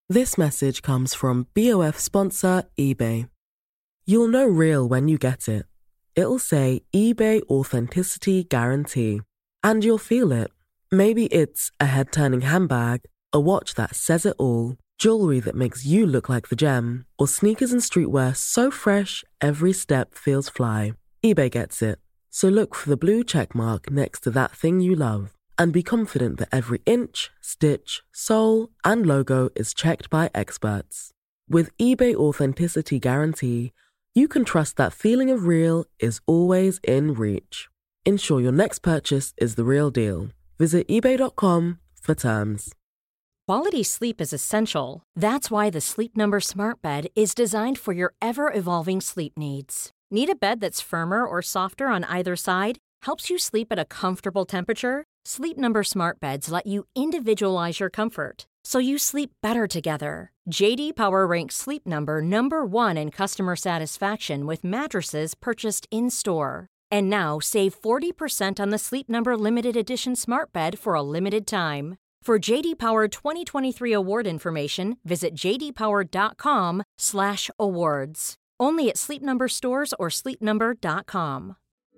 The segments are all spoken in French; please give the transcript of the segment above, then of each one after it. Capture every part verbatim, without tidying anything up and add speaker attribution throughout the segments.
Speaker 1: This message comes from B O F sponsor eBay. You'll know real when you get it. It'll say eBay Authenticity Guarantee. And you'll feel it. Maybe it's a head-turning handbag, a watch that says it all, jewelry that makes you look like the gem, or sneakers and streetwear so fresh every step feels fly. eBay gets it. So look for the blue check mark next to that thing you love and be confident that every inch, stitch, sole, and logo is checked by experts. With eBay Authenticity Guarantee, you can trust that feeling of real is always in reach. Ensure your next purchase is the real deal. Visit ebay dot com for terms.
Speaker 2: Quality sleep is essential. That's why the Sleep Number Smart Bed is designed for your ever-evolving sleep needs. Need a bed that's firmer or softer on either side? Helps you sleep at a comfortable temperature? Sleep Number Smart Beds let you individualize your comfort, so you sleep better together. J D Power ranks Sleep Number number one in customer satisfaction with mattresses purchased in-store. And now, save forty percent on the Sleep Number Limited Edition Smart Bed for a limited time. For J D Power twenty twenty-three award information, visit j d power dot com slash awards. Only at Sleep Number stores or sleep number dot com.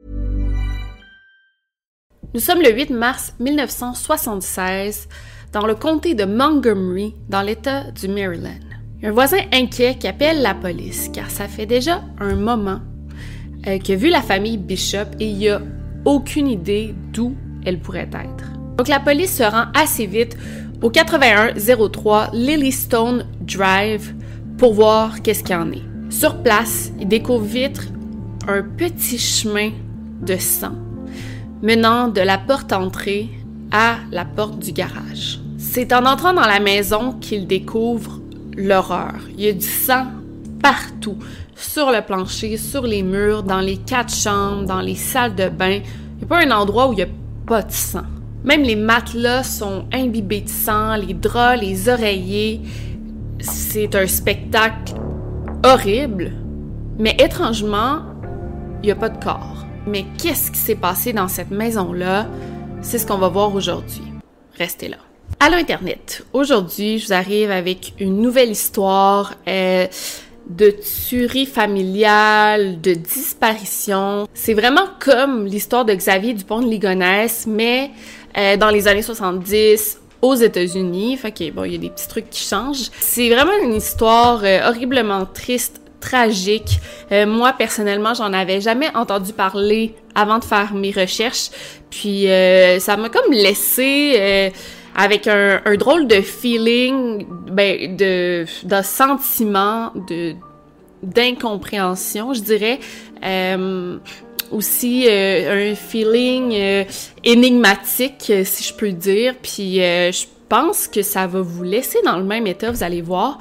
Speaker 3: Nous sommes le huit mars mille neuf cent soixante-seize dans le comté de Montgomery, dans l'État du Maryland. Il y a un voisin inquiet qui appelle la police car ça fait déjà un moment euh, qu'il a vu la famille Bishop et il n'a aucune idée d'où elle pourrait être. Donc la police se rend assez vite au quatre-vingt-un zéro trois Lilystone Drive pour voir qu'est-ce qu'il y en est. Sur place, il découvre vite un petit chemin de sang menant de la porte d'entrée à la porte du garage. C'est en entrant dans la maison qu'il découvre l'horreur. Il y a du sang partout, sur le plancher, sur les murs, dans les quatre chambres, dans les salles de bain. Il n'y a pas un endroit où il n'y a pas de sang. Même les matelas sont imbibés de sang, les draps, les oreillers. C'est un spectacle horrible, mais étrangement, il n'y a pas de corps. Mais qu'est-ce qui s'est passé dans cette maison-là? C'est ce qu'on va voir aujourd'hui. Restez là. Allô Internet! Aujourd'hui, je vous arrive avec une nouvelle histoire euh, de tuerie familiale, de disparition. C'est vraiment comme l'histoire de Xavier Dupont de Ligonnès, mais euh, dans les années soixante-dix, aux États-Unis. Fait que bon, il y a des petits trucs qui changent. C'est vraiment une histoire euh, horriblement triste, tragique. Euh, moi, personnellement, j'en avais jamais entendu parler avant de faire mes recherches. Puis, euh, ça m'a comme laissé euh, avec un, un drôle de feeling, ben, de, de sentiment, de, d'incompréhension, je dirais. Euh, aussi, euh, un feeling euh, énigmatique, si je peux dire. Puis, euh, je pense que ça va vous laisser dans le même état, vous allez voir.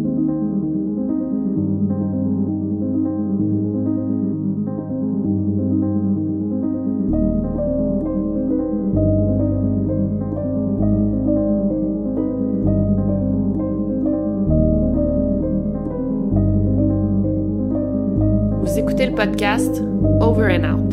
Speaker 3: Vous écoutez le podcast Over and Out.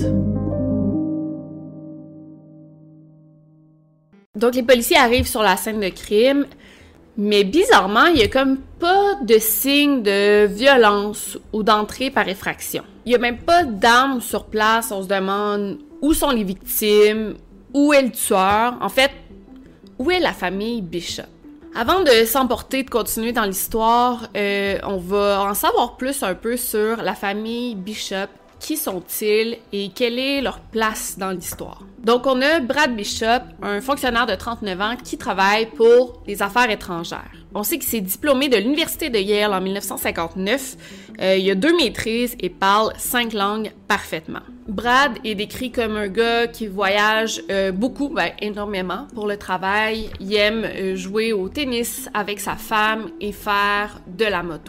Speaker 3: Donc, les policiers arrivent sur la scène de crime, mais bizarrement, il n'y a comme pas de signe de violence ou d'entrée par effraction. Il n'y a même pas d'armes sur place. On se demande où sont les victimes, où est le tueur. En fait, où est la famille Bishop? Avant de s'emporter, de continuer dans l'histoire, euh, on va en savoir plus un peu sur la famille Bishop. Qui sont-ils et quelle est leur place dans l'histoire? Donc, on a Brad Bishop, un fonctionnaire de trente-neuf ans qui travaille pour les affaires étrangères. On sait qu'il s'est diplômé de l'Université de Yale en mille neuf cent cinquante-neuf. Euh, il a deux maîtrises et parle cinq langues parfaitement. Brad est décrit comme un gars qui voyage euh, beaucoup, ben, énormément pour le travail. Il aime euh, jouer au tennis avec sa femme et faire de la moto.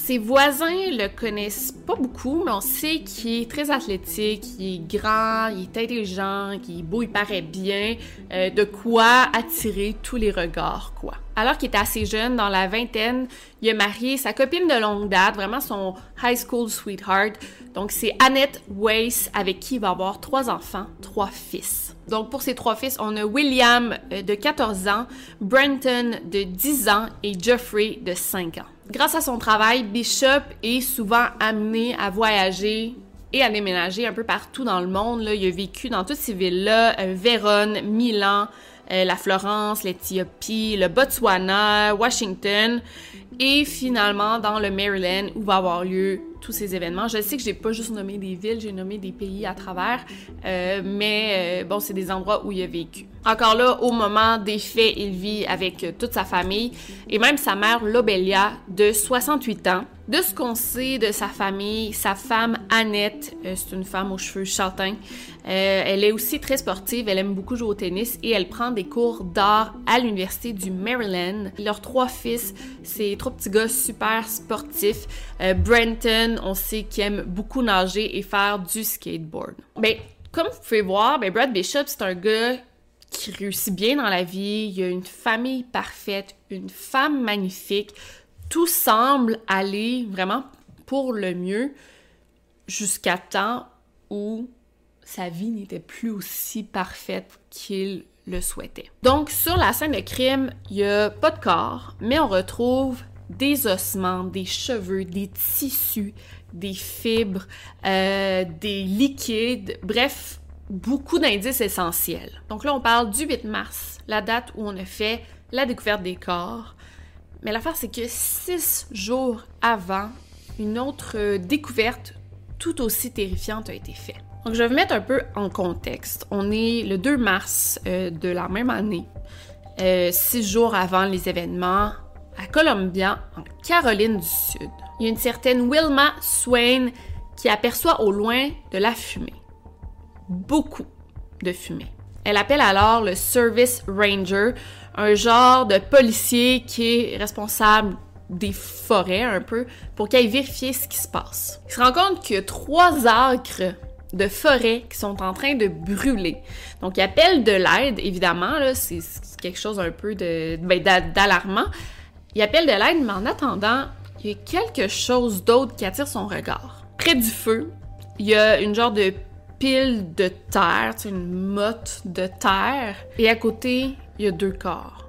Speaker 3: Ses voisins le connaissent pas beaucoup, mais on sait qu'il est très athlétique, il est grand, il est intelligent, qu'il est beau, il paraît bien, euh, de quoi attirer tous les regards, quoi. Alors qu'il était assez jeune, dans la vingtaine, il a marié sa copine de longue date, vraiment son high school sweetheart. Donc c'est Annette Weiss, avec qui il va avoir trois enfants, trois fils. Donc pour ces trois fils, on a William euh, de quatorze ans, Brenton de dix ans et Jeffrey de cinq ans. Grâce à son travail, Bishop est souvent amené à voyager et à déménager un peu partout dans le monde. Là, il a vécu dans toutes ces villes-là, euh, Vérone, Milan, euh, la Florence, l'Éthiopie, le Botswana, Washington et finalement dans le Maryland où va avoir lieu tous ces événements. Je sais que j'ai pas juste nommé des villes, j'ai nommé des pays à travers, euh, mais euh, bon, c'est des endroits où il a vécu. Encore là, au moment des faits, il vit avec euh, toute sa famille et même sa mère Lobelia de soixante-huit ans. De ce qu'on sait de sa famille, sa femme Annette, euh, c'est une femme aux cheveux châtains. Euh, elle est aussi très sportive, elle aime beaucoup jouer au tennis et elle prend des cours d'art à l'université du Maryland. Leurs trois fils, c'est trois petits gars super sportifs. Euh, Brenton, on sait qu'il aime beaucoup nager et faire du skateboard. Ben, comme vous pouvez voir, ben Brad Bishop, c'est un gars qui réussit bien dans la vie. Il a une famille parfaite, une femme magnifique. Tout semble aller vraiment pour le mieux jusqu'à temps où sa vie n'était plus aussi parfaite qu'il le souhaitait. Donc, sur la scène de crime, il n'y a pas de corps, mais on retrouve des ossements, des cheveux, des tissus, des fibres, euh, des liquides, bref, beaucoup d'indices essentiels. Donc là, on parle du huit mars, la date où on a fait la découverte des corps. Mais l'affaire, c'est que six jours avant, une autre découverte tout aussi terrifiante a été faite. Donc, je vais vous mettre un peu en contexte. On est le deux mars euh, de la même année, euh, six jours avant les événements, à Columbia, en Caroline du Sud. Il y a une certaine Wilma Swain qui aperçoit au loin de la fumée. Beaucoup de fumée. Elle appelle alors le Service Ranger, un genre de policier qui est responsable des forêts un peu, pour qu'il aille vérifier ce qui se passe. Il se rend compte qu'il y a trois acres de forêt qui sont en train de brûler. Donc, il appelle de l'aide, évidemment, là, c'est quelque chose un peu de, ben, d'alarmant. Il appelle de l'aide, mais en attendant, il y a quelque chose d'autre qui attire son regard. Près du feu, il y a une genre de pile de terre, tu sais, une motte de terre, et à côté, il y a deux corps,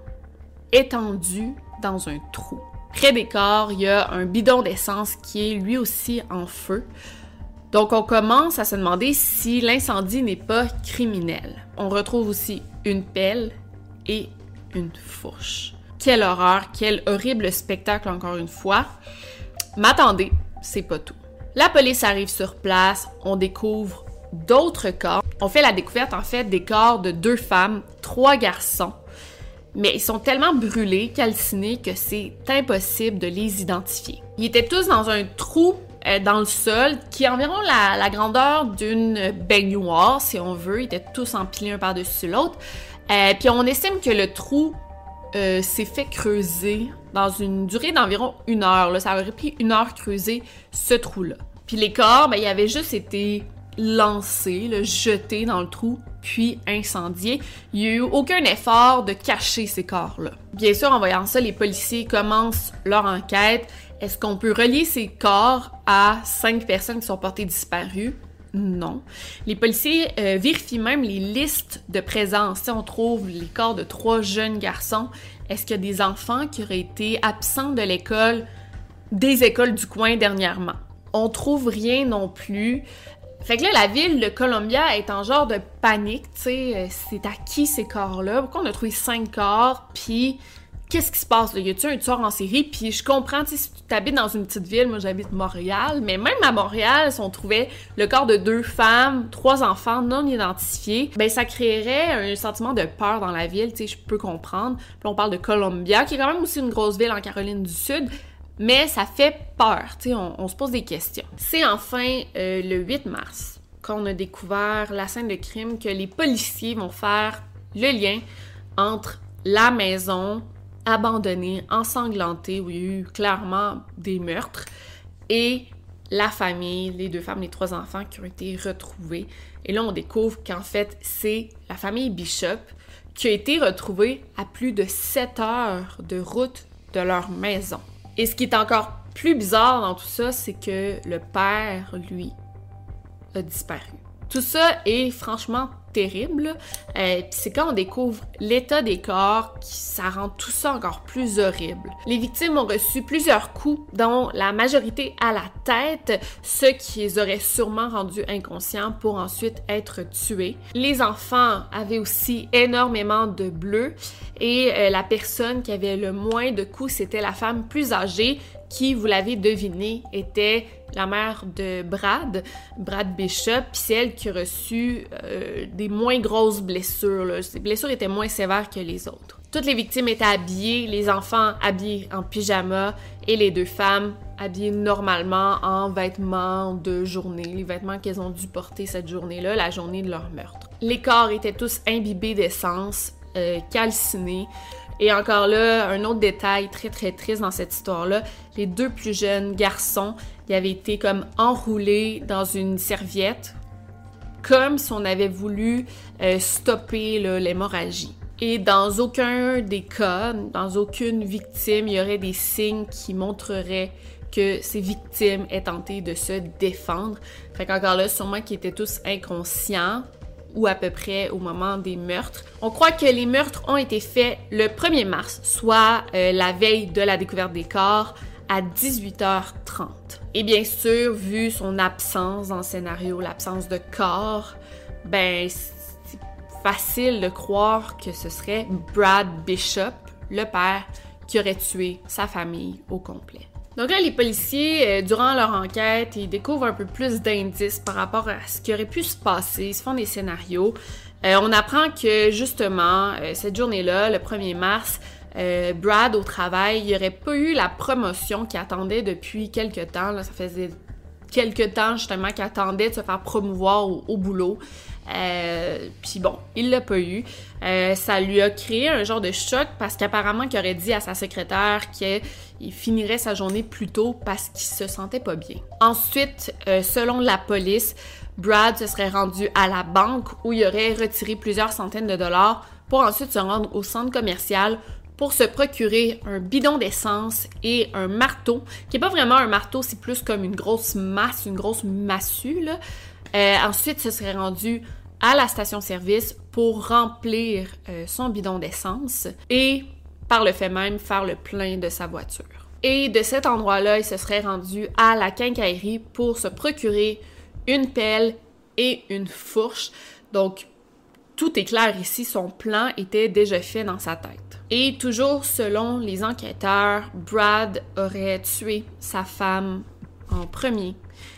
Speaker 3: étendus dans un trou. Près des corps, il y a un bidon d'essence qui est lui aussi en feu. Donc, on commence à se demander si l'incendie n'est pas criminel. On retrouve aussi une pelle et une fourche. Quelle horreur, quel horrible spectacle encore une fois. Mais attendez, c'est pas tout. La police arrive sur place, on découvre d'autres corps. On fait la découverte en fait des corps de deux femmes, trois garçons. Mais ils sont tellement brûlés, calcinés, que c'est impossible de les identifier. Ils étaient tous dans un trou euh, dans le sol qui est environ la, la grandeur d'une baignoire, si on veut. Ils étaient tous empilés un par-dessus l'autre. Euh, puis on estime que le trou euh, s'est fait creuser dans une durée d'environ une heure. Là. Ça aurait pris une heure creuser ce trou-là. Puis les corps, ben, ils avaient juste été lancés, là, jetés dans le trou, puis incendiés. Il n'y a eu aucun effort de cacher ces corps-là. Bien sûr, en voyant ça, les policiers commencent leur enquête. Est-ce qu'on peut relier ces corps à cinq personnes qui sont portées disparues? Non. Les policiers euh, vérifient même les listes de présence. Si on trouve les corps de trois jeunes garçons, est-ce qu'il y a des enfants qui auraient été absents de l'école, des écoles du coin dernièrement? On trouve rien non plus. Fait que là, la ville de Columbia est en genre de panique, tu sais, c'est à qui ces corps-là? Pourquoi on a trouvé cinq corps? Puis, qu'est-ce qui se passe? Là? Y a-t-il un tueur en série? Puis, je comprends, tu sais, si tu habites dans une petite ville, moi j'habite Montréal, mais même à Montréal, si on trouvait le corps de deux femmes, trois enfants non identifiés, ben ça créerait un sentiment de peur dans la ville, tu sais, je peux comprendre. Puis on parle de Columbia, qui est quand même aussi une grosse ville en Caroline du Sud, mais ça fait peur, tu sais, on, on se pose des questions. C'est enfin euh, le huit mars qu'on a découvert la scène de crime, que les policiers vont faire le lien entre la maison abandonnée, ensanglantée, où il y a eu clairement des meurtres, et la famille, les deux femmes, les trois enfants qui ont été retrouvés. Et là, on découvre qu'en fait, c'est la famille Bishop qui a été retrouvée à plus de sept heures de route de leur maison. Et ce qui est encore plus bizarre dans tout ça, c'est que le père, lui, a disparu. Tout ça est franchement terrible. Euh, puis c'est quand on découvre l'état des corps que ça rend tout ça encore plus horrible. Les victimes ont reçu plusieurs coups, dont la majorité à la tête, ce qui les aurait sûrement rendus inconscients pour ensuite être tués. Les enfants avaient aussi énormément de bleus et euh, la personne qui avait le moins de coups, c'était la femme plus âgée qui, vous l'avez deviné, était la mère de Brad, Brad Bishop, puis c'est elle qui a reçu euh, des moins grosses blessures, là. Ces blessures étaient moins sévères que les autres. Toutes les victimes étaient habillées, les enfants habillés en pyjama et les deux femmes habillées normalement en vêtements de journée, les vêtements qu'elles ont dû porter cette journée-là, la journée de leur meurtre. Les corps étaient tous imbibés d'essence, euh, calcinés. Et encore là, un autre détail très très triste dans cette histoire-là, les deux plus jeunes garçons, ils avaient été comme enroulés dans une serviette, comme si on avait voulu euh, stopper là, l'hémorragie. Et dans aucun des cas, dans aucune victime, il y aurait des signes qui montreraient que ces victimes aient tenté de se défendre. Fait qu'encore là, sûrement qu'ils étaient tous inconscients, ou à peu près au moment des meurtres. On croit que les meurtres ont été faits le premier mars, soit euh, la veille de la découverte des corps, à dix-huit heures trente. Et bien sûr, vu son absence dans le scénario, l'absence de corps, ben c'est facile de croire que ce serait Brad Bishop, le père, qui aurait tué sa famille au complet. Donc là, les policiers, euh, durant leur enquête, ils découvrent un peu plus d'indices par rapport à ce qui aurait pu se passer. Ils se font des scénarios. Euh, on apprend que, justement, euh, cette journée-là, le premier mars, euh, Brad, au travail, il n'aurait pas eu la promotion qu'il attendait depuis quelques temps. Là, ça faisait quelques temps, justement, qu'il attendait de se faire promouvoir au, au boulot. Euh, Puis bon, il l'a pas eu. Euh, ça lui a créé un genre de choc parce qu'apparemment qu'il aurait dit à sa secrétaire qu'il finirait sa journée plus tôt parce qu'il se sentait pas bien. Ensuite, euh, selon la police, Brad se serait rendu à la banque où il aurait retiré plusieurs centaines de dollars pour ensuite se rendre au centre commercial pour se procurer un bidon d'essence et un marteau, qui n'est pas vraiment un marteau, c'est plus comme une grosse masse, une grosse massue, là. Euh, ensuite, se serait rendu à la station-service pour remplir euh, son bidon d'essence et, par le fait même, faire le plein de sa voiture. Et de cet endroit-là, il se serait rendu à la quincaillerie pour se procurer une pelle et une fourche. Donc, tout est clair ici, son plan était déjà fait dans sa tête. Et toujours selon les enquêteurs, Brad aurait tué sa femme en premier.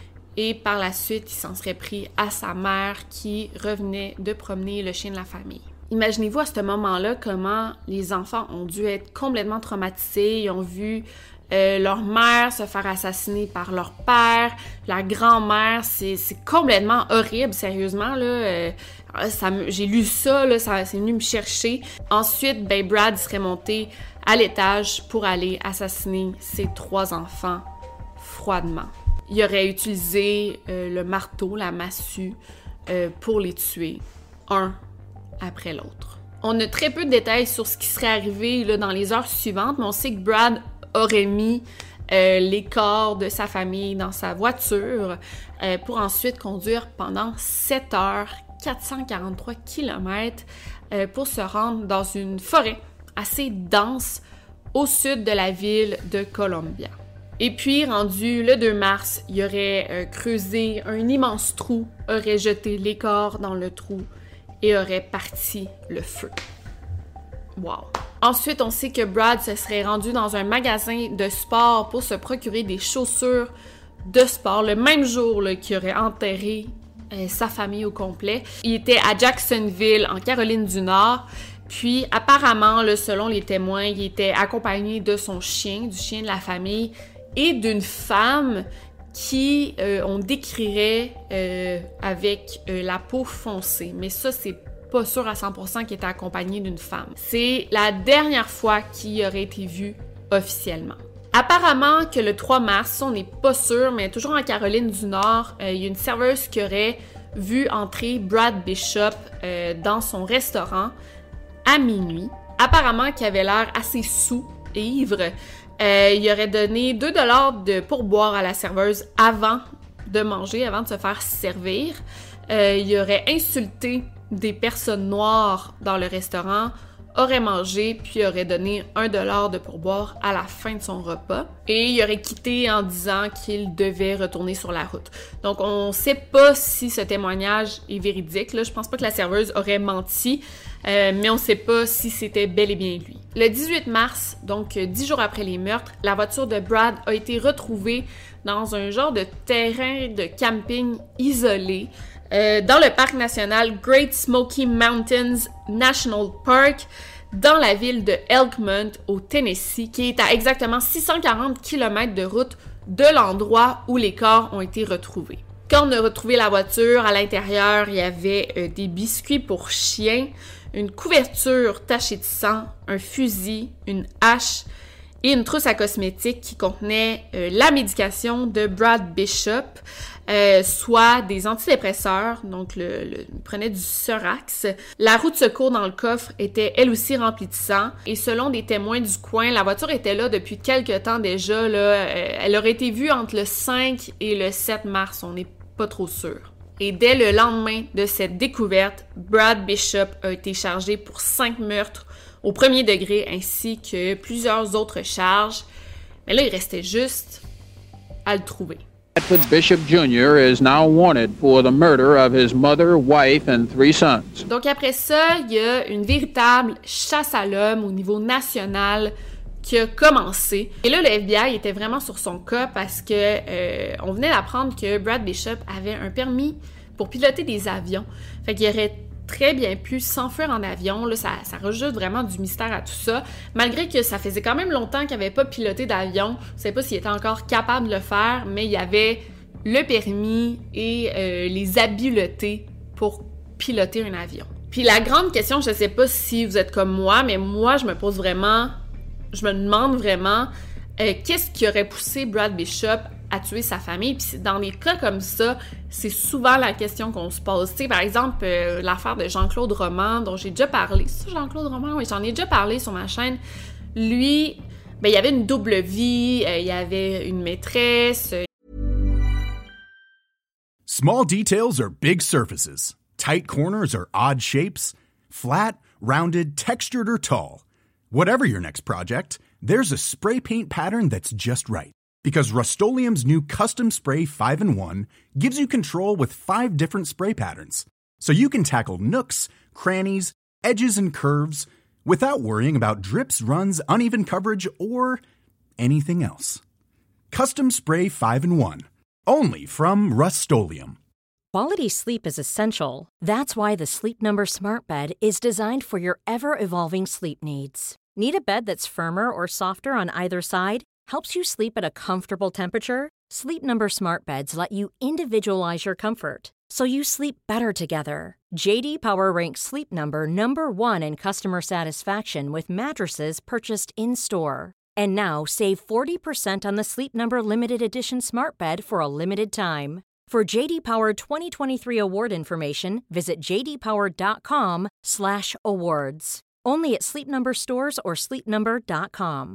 Speaker 3: Et par la suite, il s'en serait pris à sa mère qui revenait de promener le chien de la famille. Imaginez-vous à ce moment-là comment les enfants ont dû être complètement traumatisés. Ils ont vu euh, leur mère se faire assassiner par leur père, la grand-mère. C'est, c'est complètement horrible, sérieusement, là. Euh, ça, j'ai lu ça, là, ça c'est venu me chercher. Ensuite, ben, Brad serait monté à l'étage pour aller assassiner ses trois enfants froidement. Il aurait utilisé euh, le marteau, la massue, euh, pour les tuer, un après l'autre. On a très peu de détails sur ce qui serait arrivé là, dans les heures suivantes, mais on sait que Brad aurait mis euh, les corps de sa famille dans sa voiture euh, pour ensuite conduire pendant sept heures, quatre cent quarante-trois kilomètres, euh, pour se rendre dans une forêt assez dense au sud de la ville de Columbia. Et puis, rendu le deux mars, il aurait euh, creusé un immense trou, aurait jeté les corps dans le trou et aurait parti le feu. Wow! Ensuite, on sait que Brad se serait rendu dans un magasin de sport pour se procurer des chaussures de sport le même jour là, qu'il aurait enterré euh, sa famille au complet. Il était à Jacksonville, en Caroline du Nord. Puis, apparemment, là, selon les témoins, il était accompagné de son chien, du chien de la famille, et d'une femme qui, euh, on décrirait euh, avec euh, la peau foncée. Mais ça, c'est pas sûr à cent pour cent qu'il était accompagné d'une femme. C'est la dernière fois qu'il aurait été vu officiellement. Apparemment que le trois mars, on n'est pas sûr, mais toujours en Caroline du Nord, euh, il y a une serveuse qui aurait vu entrer Brad Bishop euh, dans son restaurant à minuit. Apparemment qu'il avait l'air assez saoul et ivre. Euh, il aurait donné deux dollars de pourboire à la serveuse avant de manger, avant de se faire servir. Euh, il aurait insulté des personnes noires dans le restaurant, aurait mangé, puis aurait donné un dollar de pourboire à la fin de son repas. Et il aurait quitté en disant qu'il devait retourner sur la route. Donc, on sait pas si ce témoignage est véridique. Là, je pense pas que la serveuse aurait menti, euh, mais on sait pas si c'était bel et bien lui. Le dix-huit mars, donc dix jours après les meurtres, la voiture de Brad a été retrouvée dans un genre de terrain de camping isolé, Euh, dans le parc national Great Smoky Mountains National Park, dans la ville de Elkmont, au Tennessee, qui est à exactement six cent quarante kilomètres de route de l'endroit où les corps ont été retrouvés. Quand on a retrouvé la voiture, à l'intérieur, il y avait euh, des biscuits pour chiens, une couverture tachée de sang, un fusil, une hache et une trousse à cosmétiques qui contenait euh, la médication de Brad Bishop, euh, soit des antidépresseurs, donc le, le, il prenait du Surax. La roue de secours dans le coffre était elle aussi remplie de sang, et selon des témoins du coin, la voiture était là depuis quelque temps déjà, là, euh, elle aurait été vue entre le cinq et le sept mars, on n'est pas trop sûr. Et dès le lendemain de cette découverte, Brad Bishop a été chargé pour cinq meurtres au premier degré, ainsi que plusieurs autres charges. Mais là, il restait juste à le trouver.
Speaker 4: Bradford Bishop Junior is now wanted for the murder of his mother, wife, and three sons.
Speaker 3: Donc après ça, il y a une véritable chasse à l'homme au niveau national qui a commencé. Et là, le F B I était vraiment sur son cas parce que euh, on venait d'apprendre que Brad Bishop avait un permis pour piloter des avions. Fait qu'il aurait très bien pu s'enfuir en avion. Là, ça, ça rajoute vraiment du mystère à tout ça. Malgré que ça faisait quand même longtemps qu'il n'avait pas piloté d'avion. Je ne sais pas s'il était encore capable de le faire, mais il avait le permis et euh, les habiletés pour piloter un avion. Puis la grande question, je ne sais pas si vous êtes comme moi, mais moi, je me pose vraiment, je me demande vraiment euh, qu'est-ce qui aurait poussé Brad Bishop à tuer sa famille. Puis dans des cas comme ça, c'est souvent la question qu'on se pose. Tu sais, par exemple, euh, l'affaire de Jean-Claude Roman, dont j'ai déjà parlé. C'est ça, Jean-Claude Roman? Oui, j'en ai déjà parlé sur ma chaîne. Lui, ben, il y avait une double vie, euh, il y avait une maîtresse. Euh...
Speaker 5: Small details are big surfaces. Tight corners are odd shapes. Flat, rounded, textured, or tall. Whatever your next project, there's a spray paint pattern that's just right. Because Rust-Oleum's new Custom Spray five in one gives you control with five different spray patterns. So you can tackle nooks, crannies, edges, and curves without worrying about drips, runs, uneven coverage, or anything else. Custom Spray five in one. Only from Rust-Oleum.
Speaker 2: Quality sleep is essential. That's why the Sleep Number Smart Bed is designed for your ever-evolving sleep needs. Need a bed that's firmer or softer on either side? Helps you sleep at a comfortable temperature? Sleep Number Smart Beds let you individualize your comfort, so you sleep better together. J D Power ranks Sleep Number number one in customer satisfaction with mattresses purchased in-store. And now, save forty percent on the Sleep Number Limited Edition Smart Bed for a limited time. For J D Power twenty twenty-three award information, visit j d power dot com slash awards. Only at Sleep Number stores or sleep number dot com.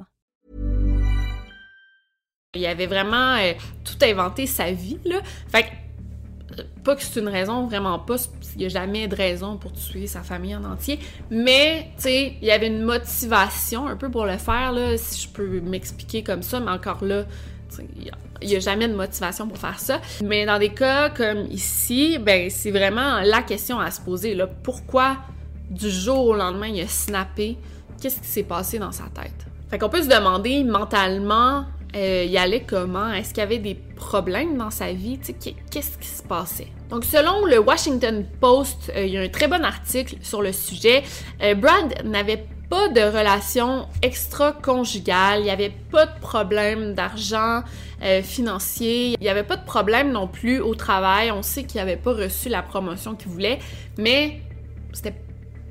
Speaker 3: Il avait vraiment euh, tout inventé sa vie, là. Fait que, euh, pas que c'est une raison, vraiment pas. Il n'y a jamais de raison pour tuer sa famille en entier. Mais, tu sais, il y avait une motivation un peu pour le faire, là, si je peux m'expliquer comme ça. Mais encore là, il n'y a, a jamais de motivation pour faire ça. Mais dans des cas comme ici, ben c'est vraiment la question à se poser, là. Pourquoi, du jour au lendemain, il a snappé? Qu'est-ce qui s'est passé dans sa tête? Fait qu'on peut se demander, mentalement, Euh, il allait comment? Est-ce qu'il y avait des problèmes dans sa vie? Tu sais, qu'est-ce qui se passait? Donc, selon le Washington Post, euh, il y a un très bon article sur le sujet. Euh, Brad n'avait pas de relation extra-conjugale, il n'y avait pas de problème d'argent euh, financier, il n'y avait pas de problème non plus au travail. On sait qu'il n'avait pas reçu la promotion qu'il voulait, mais c'était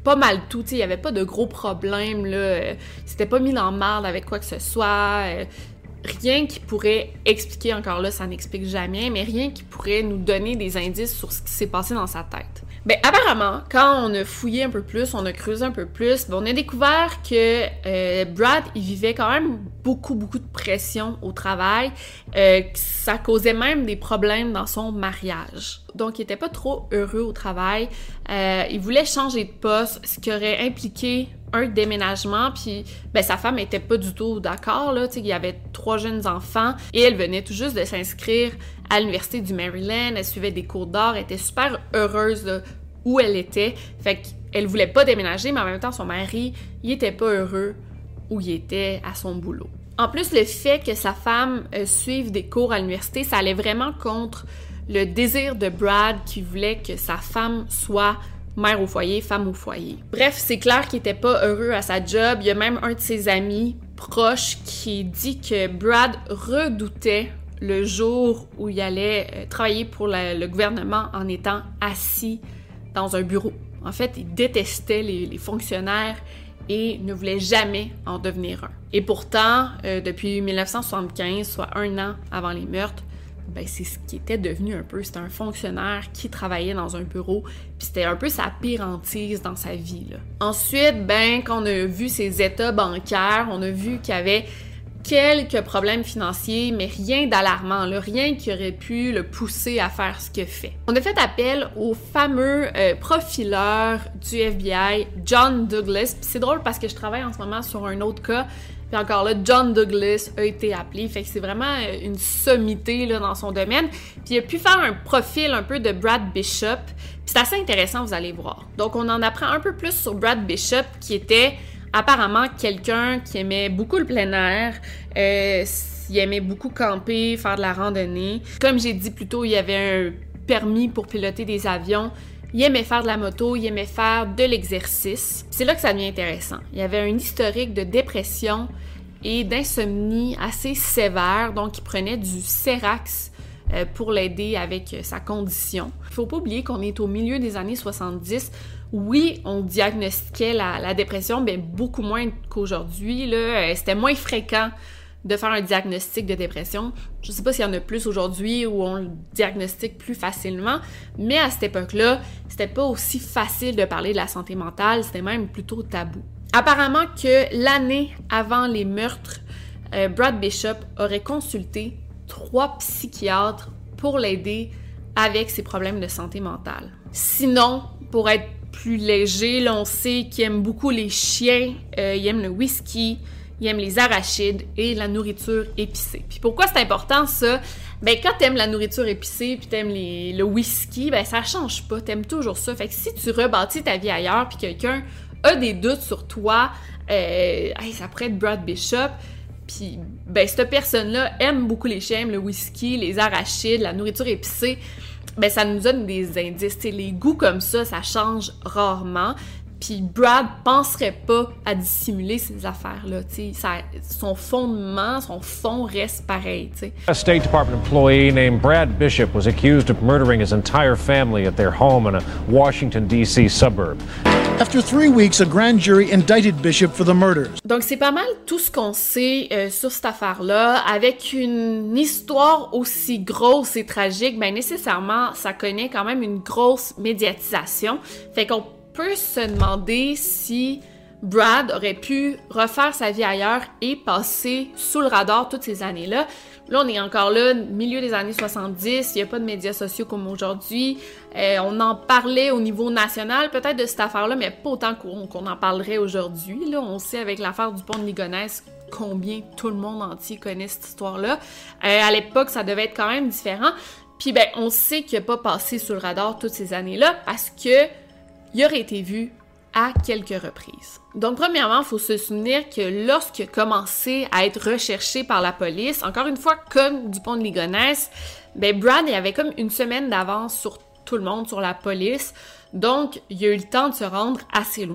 Speaker 3: pas mal tout, tu sais, il y avait pas de gros problèmes, là, euh, il s'était pas mis dans le marde avec quoi que ce soit, euh, rien qui pourrait expliquer, encore là, ça n'explique jamais, mais rien qui pourrait nous donner des indices sur ce qui s'est passé dans sa tête. Ben, apparemment, quand on a fouillé un peu plus, on a creusé un peu plus, ben, on a découvert que euh, Brad, il vivait quand même beaucoup, beaucoup de pression au travail. Euh, ça causait même des problèmes dans son mariage. Donc, il était pas trop heureux au travail. Euh, il voulait changer de poste, ce qui aurait impliqué un déménagement, puis ben, sa femme était pas du tout d'accord, là, tu sais, il y avait trois jeunes enfants, et elle venait tout juste de s'inscrire à l'Université du Maryland, elle suivait des cours d'art, elle était super heureuse là, où elle était, fait qu'elle voulait pas déménager, mais en même temps, son mari, il était pas heureux où il était à son boulot. En plus, le fait que sa femme euh, suive des cours à l'université, ça allait vraiment contre le désir de Brad qui voulait que sa femme soit mère au foyer, femme au foyer. Bref, c'est clair qu'il était pas heureux à sa job. Il y a même un de ses amis proches qui dit que Brad redoutait le jour où il allait euh, travailler pour la, le gouvernement en étant assis dans un bureau. En fait, il détestait les, les fonctionnaires et ne voulait jamais en devenir un. Et pourtant, euh, depuis dix-neuf cent soixante-quinze, soit un an avant les meurtres, ben c'est ce qui était devenu un peu. C'était un fonctionnaire qui travaillait dans un bureau, puis c'était un peu sa pire hantise dans sa vie, là. Ensuite, ben, quand on a vu ses états bancaires, on a vu qu'il y avait quelques problèmes financiers, mais rien d'alarmant, là, rien qui aurait pu le pousser à faire ce qu'il fait. On a fait appel au fameux euh, profileur du F B I, John Douglas. Puis c'est drôle parce que je travaille en ce moment sur un autre cas, puis encore là, John Douglas a été appelé, fait que c'est vraiment une sommité là, dans son domaine. Puis il a pu faire un profil un peu de Brad Bishop, puis c'est assez intéressant, vous allez voir. Donc on en apprend un peu plus sur Brad Bishop, qui était apparemment quelqu'un qui aimait beaucoup le plein air, euh, il aimait beaucoup camper, faire de la randonnée. Comme j'ai dit plus tôt, il avait un permis pour piloter des avions. Il aimait faire de la moto, il aimait faire de l'exercice. C'est là que ça devient intéressant. Il avait un historique de dépression et d'insomnie assez sévère, donc il prenait du Serax euh, pour l'aider avec euh, sa condition. Il faut pas oublier qu'on est au milieu des années soixante-dix. Oui, on diagnostiquait la, la dépression, mais beaucoup moins qu'aujourd'hui, là. Euh, c'était moins fréquent de faire un diagnostic de dépression. Je sais pas s'il y en a plus aujourd'hui où on le diagnostique plus facilement, mais à cette époque-là, c'était pas aussi facile de parler de la santé mentale, c'était même plutôt tabou. Apparemment que l'année avant les meurtres, euh, Brad Bishop aurait consulté trois psychiatres pour l'aider avec ses problèmes de santé mentale. Sinon, pour être plus léger, là, on sait qu'il aime beaucoup les chiens, euh, il aime le whisky, il aime les arachides et la nourriture épicée. Puis pourquoi c'est important ça? Ben quand t'aimes la nourriture épicée puis t'aimes les, le whisky, ben ça change pas, t'aimes toujours ça. Fait que si tu rebâtis ta vie ailleurs puis quelqu'un a des doutes sur toi, euh, hey, ça pourrait être Brad Bishop, puis ben cette personne-là aime beaucoup les chiens, aime le whisky, les arachides, la nourriture épicée, ben ça nous donne des indices. T'sais, les goûts comme ça, ça change rarement. Puis Brad penserait pas à dissimuler ces affaires-là, tu sais, son fondement, son fond reste pareil, tu sais.
Speaker 6: A State Department employee named Brad Bishop was accused of murdering his entire family at their home in a Washington, D C suburb.
Speaker 7: After three weeks, a grand jury indicted Bishop for the murders.
Speaker 3: Donc c'est pas mal tout ce qu'on sait euh, sur cette affaire-là. Avec une histoire aussi grosse et tragique, ben nécessairement, ça connaît quand même une grosse médiatisation. Fait qu'on peut se demander si Brad aurait pu refaire sa vie ailleurs et passer sous le radar toutes ces années-là. Là, on est encore là, milieu des années soixante-dix, il n'y a pas de médias sociaux comme aujourd'hui. Euh, on en parlait au niveau national, peut-être de cette affaire-là, mais pas autant qu'on, qu'on en parlerait aujourd'hui. Là, on sait avec l'affaire du pont de Ligonnès combien tout le monde entier connaît cette histoire-là. Euh, à l'époque, ça devait être quand même différent. Puis, ben, on sait qu'il n'a pas passé sous le radar toutes ces années-là parce que il aurait été vu à quelques reprises. Donc, premièrement, il faut se souvenir que lorsqu'il a commencé à être recherché par la police, encore une fois, comme du pont de Ligonnès, ben Brad, il avait comme une semaine d'avance sur tout le monde, sur la police, donc il a eu le temps de se rendre assez loin.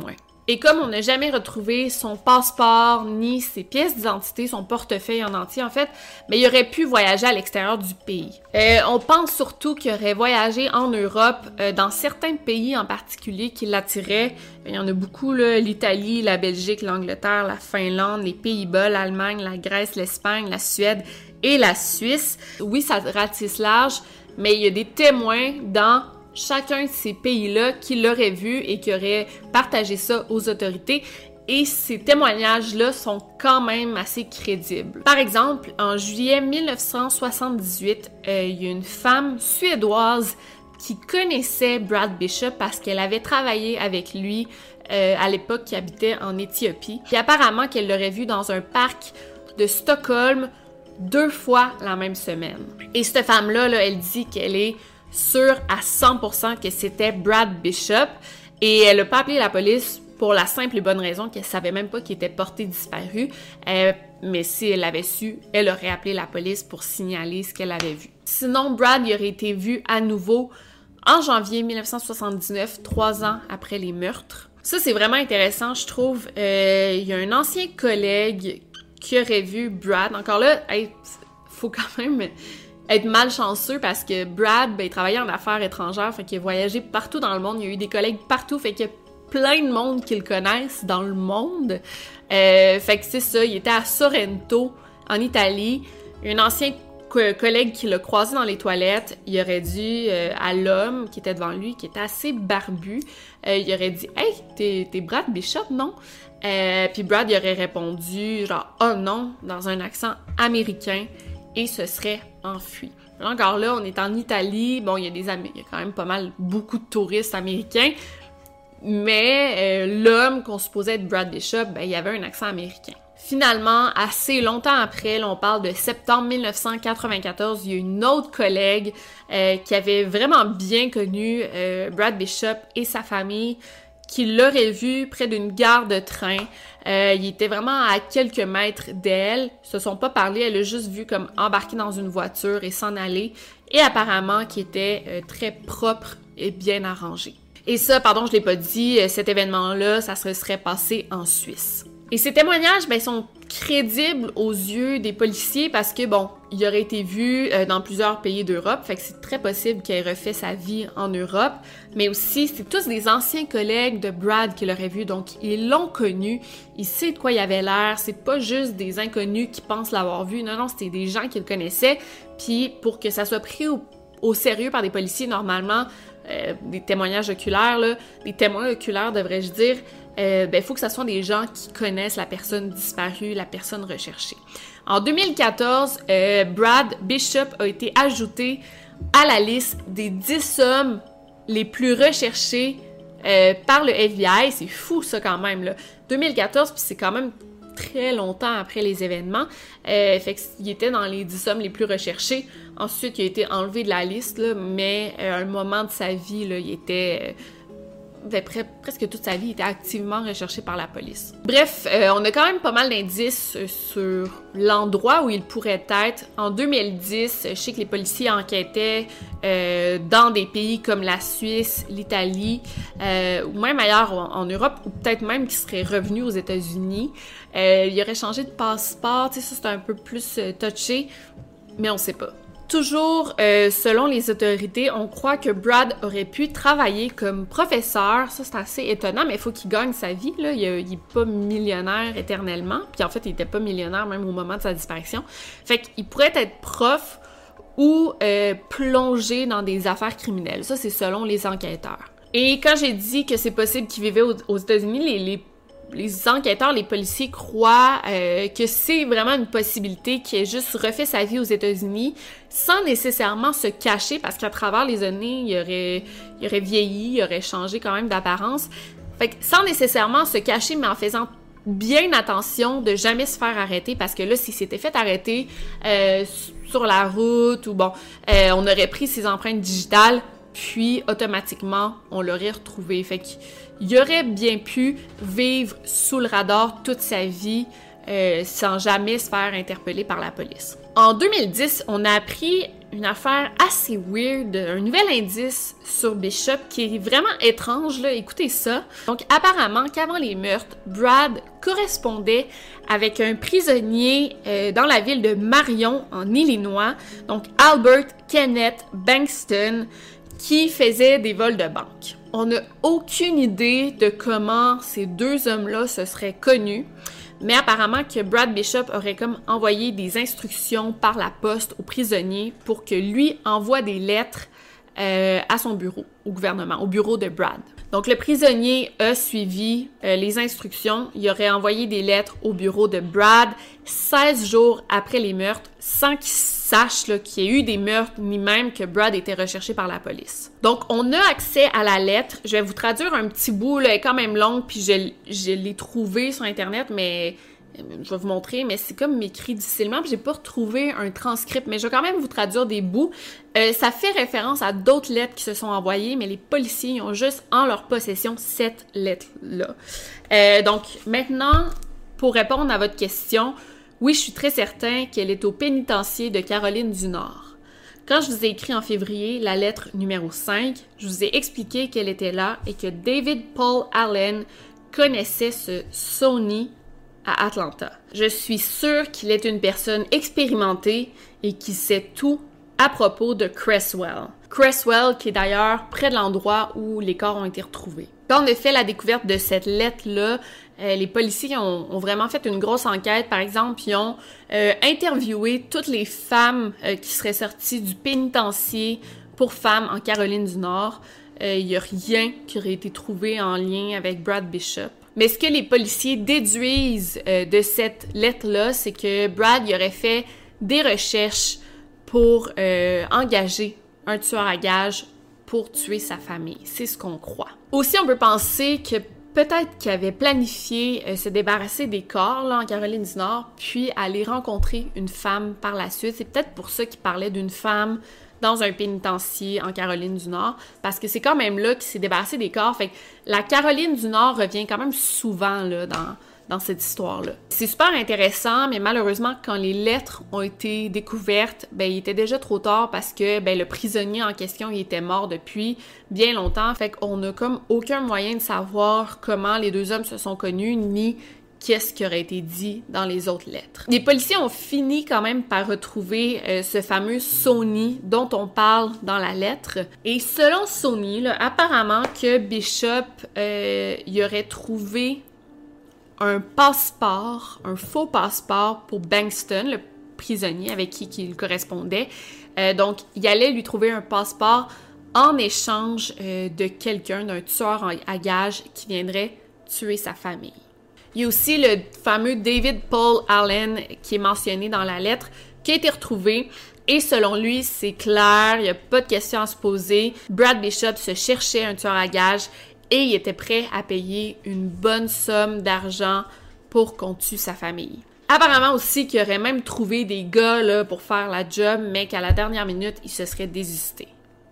Speaker 3: Et comme on n'a jamais retrouvé son passeport, ni ses pièces d'identité, son portefeuille en entier en fait, mais il aurait pu voyager à l'extérieur du pays. Euh, on pense surtout qu'il aurait voyagé en Europe, euh, dans certains pays en particulier qui l'attiraient. Il y en a beaucoup, là, l'Italie, la Belgique, l'Angleterre, la Finlande, les Pays-Bas, l'Allemagne, la Grèce, l'Espagne, la Suède et la Suisse. Oui, ça ratisse large, mais il y a des témoins dans chacun de ces pays-là qui l'auraient vu et qui auraient partagé ça aux autorités. Et ces témoignages-là sont quand même assez crédibles. Par exemple, en juillet mille neuf cent soixante-dix-huit, euh, il y a une femme suédoise qui connaissait Brad Bishop parce qu'elle avait travaillé avec lui euh, à l'époque qui habitait en Éthiopie. Puis apparemment qu'elle l'aurait vu dans un parc de Stockholm deux fois la même semaine. Et cette femme-là, là, elle dit qu'elle est sûre à cent pour cent que c'était Brad Bishop et elle n'a pas appelé la police pour la simple et bonne raison qu'elle savait même pas qu'il était porté disparu. Euh, mais si elle l'avait su, elle aurait appelé la police pour signaler ce qu'elle avait vu. Sinon, Brad il aurait été vu à nouveau en janvier mille neuf cent soixante-dix-neuf, trois ans après les meurtres. Ça, c'est vraiment intéressant, je trouve. Euh, il y a un ancien collègue qui aurait vu Brad. Encore là, il hey, faut quand même être malchanceux parce que Brad, ben, il travaillait en affaires étrangères, fait qu'il a voyagé partout dans le monde. Il y a eu des collègues partout, fait qu'il y a plein de monde qui le connaissent dans le monde. Euh, fait que c'est ça, il était à Sorrento, en Italie. Un ancien co- collègue qui l'a croisé dans les toilettes, il aurait dit euh, à l'homme qui était devant lui, qui était assez barbu, euh, il aurait dit « Hey, t'es, t'es Brad Bishop, non? » Euh, puis Brad, il aurait répondu genre « Oh non » dans un accent américain et se serait enfui. Encore là, on est en Italie, bon, il y a des Am- il y a quand même pas mal, beaucoup de touristes américains, mais euh, l'homme qu'on supposait être Brad Bishop, ben, il avait un accent américain. Finalement, assez longtemps après, là, on parle de septembre mille neuf cent quatre-vingt-quatorze, il y a une autre collègue euh, qui avait vraiment bien connu euh, Brad Bishop et sa famille, qui l'aurait vu près d'une gare de train. Euh, il était vraiment à quelques mètres d'elle. Ils se sont pas parlé, elle l'a juste vu comme embarquer dans une voiture et s'en aller. Et apparemment qui était euh, très propre et bien arrangé. Et ça, pardon, je l'ai pas dit, cet événement-là, ça se serait passé en Suisse. Et ces témoignages, ben, sont crédibles aux yeux des policiers parce que, bon, il aurait été vu euh, dans plusieurs pays d'Europe, fait que c'est très possible qu'il ait refait sa vie en Europe, mais aussi, c'est tous des anciens collègues de Brad qui l'auraient vu, donc ils l'ont connu, il sait de quoi il avait l'air, c'est pas juste des inconnus qui pensent l'avoir vu, non, non, c'était des gens qui le connaissaient, puis pour que ça soit pris au, au sérieux par des policiers, normalement, euh, des témoignages oculaires, là, des témoins oculaires, devrais-je dire, Euh, ben, il faut que ce soit des gens qui connaissent la personne disparue, la personne recherchée. En deux mille quatorze, euh, Brad Bishop a été ajouté à la liste des dix hommes les plus recherchés euh, par le F B I. C'est fou ça quand même, là. deux mille quatorze, puis c'est quand même très longtemps après les événements. Euh, fait qu'il était dans les dix hommes les plus recherchés. Ensuite, il a été enlevé de la liste, là, mais euh, à un moment de sa vie, là, il était... Euh, Ben, pre- presque toute sa vie, il était activement recherché par la police. Bref, euh, on a quand même pas mal d'indices euh, sur l'endroit où il pourrait être. En deux mille dix, je sais que les policiers enquêtaient euh, dans des pays comme la Suisse, l'Italie, euh, ou même ailleurs en, en Europe, ou peut-être même qu'il serait revenu aux États-Unis. Euh, il aurait changé de passeport, tu sais, ça c'est un peu plus euh, touché, mais on sait pas. Toujours, euh, selon les autorités, on croit que Brad aurait pu travailler comme professeur. Ça, c'est assez étonnant, mais il faut qu'il gagne sa vie, là. Il, il est pas millionnaire éternellement. Puis en fait, il était pas millionnaire même au moment de sa disparition. Fait qu'il pourrait être prof ou euh, plongé dans des affaires criminelles. Ça, c'est selon les enquêteurs. Et quand j'ai dit que c'est possible qu'il vivait aux, aux États-Unis, les, les Les enquêteurs, les policiers croient euh, que c'est vraiment une possibilité qu'il ait juste refait sa vie aux États-Unis sans nécessairement se cacher parce qu'à travers les années, il aurait, il aurait vieilli, il aurait changé quand même d'apparence. Fait que sans nécessairement se cacher, mais en faisant bien attention de jamais se faire arrêter parce que là, s'il s'était fait arrêter euh, sur la route ou bon, euh, on aurait pris ses empreintes digitales, puis automatiquement, on l'aurait retrouvé. Fait qu'il aurait bien pu vivre sous le radar toute sa vie euh, sans jamais se faire interpeller par la police. En deux mille dix, on a appris une affaire assez weird, un nouvel indice sur Bishop qui est vraiment étrange, là. Écoutez ça. Donc, apparemment, qu'avant les meurtres, Brad correspondait avec un prisonnier euh, dans la ville de Marion, en Illinois, donc Albert Kenneth Bankston, qui faisait des vols de banque. On n'a aucune idée de comment ces deux hommes-là se seraient connus, mais apparemment que Brad Bishop aurait comme envoyé des instructions par la poste aux prisonniers pour que lui envoie des lettres euh, à son bureau, au gouvernement, au bureau de Brad. Donc le prisonnier a suivi euh, les instructions, il aurait envoyé des lettres au bureau de Brad seize jours après les meurtres, sans qu'il sache là, qu'il y ait eu des meurtres, ni même que Brad était recherché par la police. Donc on a accès à la lettre, je vais vous traduire un petit bout, là, elle est quand même longue, puis je, je l'ai trouvée sur internet, mais je vais vous montrer, mais c'est comme écrit difficilement, puis j'ai pas retrouvé un transcript, mais je vais quand même vous traduire des bouts. Euh, ça fait référence à d'autres lettres qui se sont envoyées, mais les policiers ont juste en leur possession cette lettre-là. Euh, donc maintenant, pour répondre à votre question, oui, je suis très certain qu'elle est au pénitencier de Caroline du Nord. Quand je vous ai écrit en février la lettre numéro cinq, je vous ai expliqué qu'elle était là et que David Paul Allen connaissait ce Sonny à Atlanta. Je suis sûre qu'il est une personne expérimentée et qui sait tout à propos de Creswell. Creswell, qui est d'ailleurs près de l'endroit où les corps ont été retrouvés. Quand on a fait la découverte de cette lettre-là, euh, les policiers ont, ont vraiment fait une grosse enquête. Par exemple, ils ont euh, interviewé toutes les femmes euh, qui seraient sorties du pénitencier pour femmes en Caroline du Nord. Euh, il n'y a rien qui aurait été trouvé en lien avec Brad Bishop. Mais ce que les policiers déduisent euh, de cette lettre-là, c'est que Brad y aurait fait des recherches pour euh, engager un tueur à gages pour tuer sa famille. C'est ce qu'on croit. Aussi, on peut penser que peut-être qu'il avait planifié euh, se débarrasser des corps là, en Caroline du Nord, puis aller rencontrer une femme par la suite. C'est peut-être pour ça qu'il parlait d'une femme dans un pénitencier en Caroline du Nord, parce que c'est quand même là qu'il s'est débarrassé des corps. Fait que la Caroline du Nord revient quand même souvent là, dans, dans cette histoire-là. C'est super intéressant, mais malheureusement, quand les lettres ont été découvertes, ben il était déjà trop tard parce que ben le prisonnier en question, il était mort depuis bien longtemps. Fait qu'on n'a comme aucun moyen de savoir comment les deux hommes se sont connus, ni qu'est-ce qui aurait été dit dans les autres lettres. Les policiers ont fini quand même par retrouver euh, ce fameux Sonny dont on parle dans la lettre. Et selon Sonny, là, apparemment que Bishop euh, y aurait trouvé un passeport, un faux passeport pour Bankston, le prisonnier avec qui, qui il correspondait. Euh, donc, il allait lui trouver un passeport en échange euh, de quelqu'un, d'un tueur à gages qui viendrait tuer sa famille. Il y a aussi le fameux David Paul Allen qui est mentionné dans la lettre, qui a été retrouvé. Et selon lui, c'est clair, il n'y a pas de question à se poser. Brad Bishop se cherchait un tueur à gages et il était prêt à payer une bonne somme d'argent pour qu'on tue sa famille. Apparemment aussi qu'il aurait même trouvé des gars là, pour faire la job, mais qu'à la dernière minute, il se serait désisté.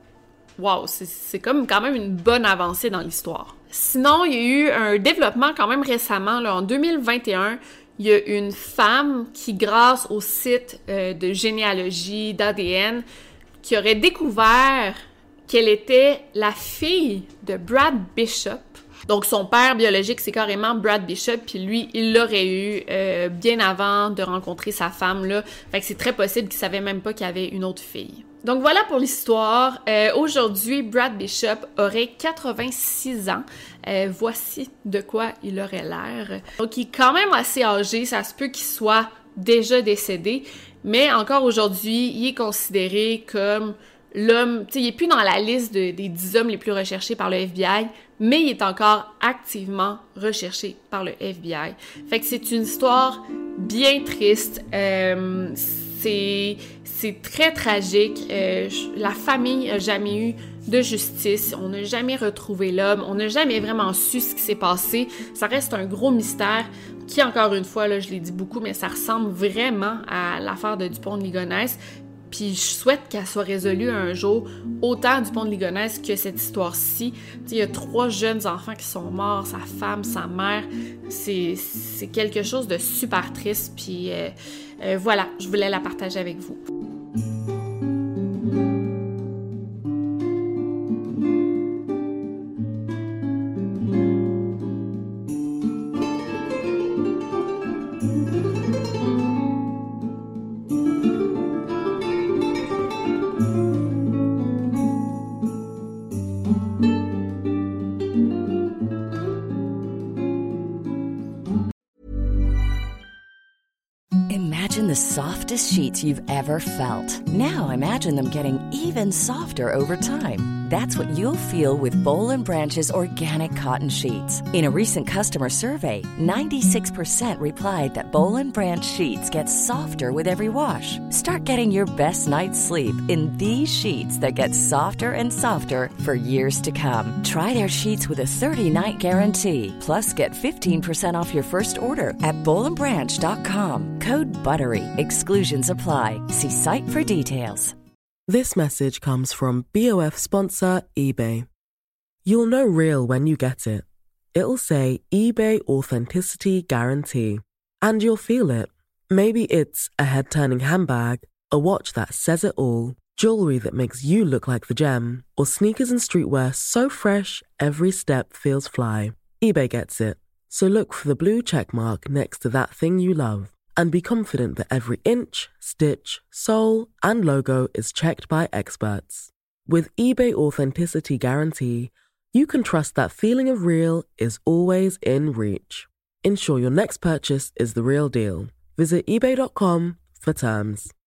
Speaker 3: Wow, c'est, c'est comme quand même une bonne avancée dans l'histoire. Sinon, il y a eu un développement quand même récemment, là, en deux mille vingt et un, il y a une femme qui, grâce au site euh, de généalogie d'A D N, qui aurait découvert qu'elle était la fille de Brad Bishop. Donc, son père biologique, c'est carrément Brad Bishop, puis lui, il l'aurait eu euh, bien avant de rencontrer sa femme, là. Fait que c'est très possible qu'il savait même pas qu'il y avait une autre fille. Donc voilà pour l'histoire. Euh, aujourd'hui, Brad Bishop aurait quatre-vingt-six ans. Euh, voici de quoi il aurait l'air. Donc il est quand même assez âgé, ça se peut qu'il soit déjà décédé, mais encore aujourd'hui, il est considéré comme l'homme, tu sais, il est plus dans la liste de, des dix hommes les plus recherchés par le F B I, mais il est encore activement recherché par le F B I. Fait que c'est une histoire bien triste. Euh, c'est, c'est très tragique. Euh, la famille n'a jamais eu de justice. On n'a jamais retrouvé l'homme. On n'a jamais vraiment su ce qui s'est passé. Ça reste un gros mystère qui, encore une fois, là, je l'ai dit beaucoup, mais ça ressemble vraiment à l'affaire de Dupont de Ligonnès. Puis je souhaite qu'elle soit résolue un jour, autant Dupont de Ligonnès que cette histoire-ci. Il y a trois jeunes enfants qui sont morts, sa femme, sa mère. C'est, c'est quelque chose de super triste. Puis euh, euh, voilà, je voulais la partager avec vous.
Speaker 8: softest sheets you've ever felt. Now imagine them getting even softer over time. That's what you'll feel with Boll and Branch's organic cotton sheets. In a recent customer survey, ninety-six percent replied that Boll and Branch sheets get softer with every wash. Start getting your best night's sleep in these sheets that get softer and softer for years to come. Try their sheets with a thirty-night guarantee. Plus, get fifteen percent off your first order at boll and branch dot com. Code BUTTERY. Exclusions apply. See site for details.
Speaker 1: This message comes from B O F sponsor eBay. You'll know real when you get it. It'll say eBay Authenticity Guarantee. And you'll feel it. Maybe it's a head-turning handbag, a watch that says it all, jewelry that makes you look like the gem, or sneakers and streetwear so fresh every step feels fly. eBay gets it. So look for the blue check mark next to that thing you love. And be confident that every inch, stitch, sole, and logo is checked by experts. With eBay Authenticity Guarantee, you can trust that feeling of real is always in reach. Ensure your next purchase is the real deal. Visit ebay dot com for terms.